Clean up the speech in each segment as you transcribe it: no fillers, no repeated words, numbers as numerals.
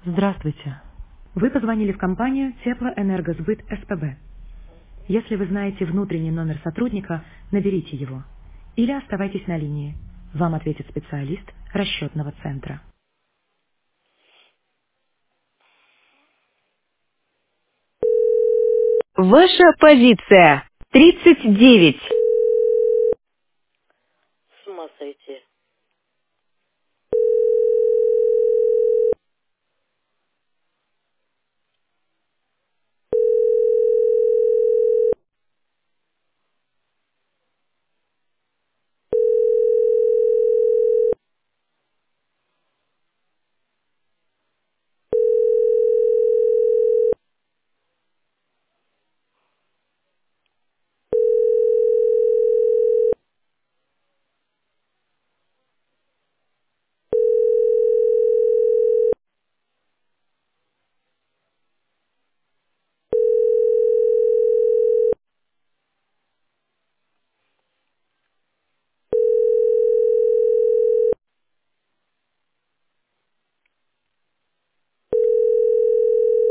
Здравствуйте. Вы позвонили в компанию Теплоэнергосбыт СПБ. Если вы знаете внутренний номер сотрудника, наберите его. Или оставайтесь на линии. Вам ответит специалист расчетного центра. Ваша позиция 39. С ума сойти.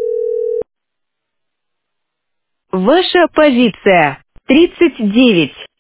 Ваша позиция 39.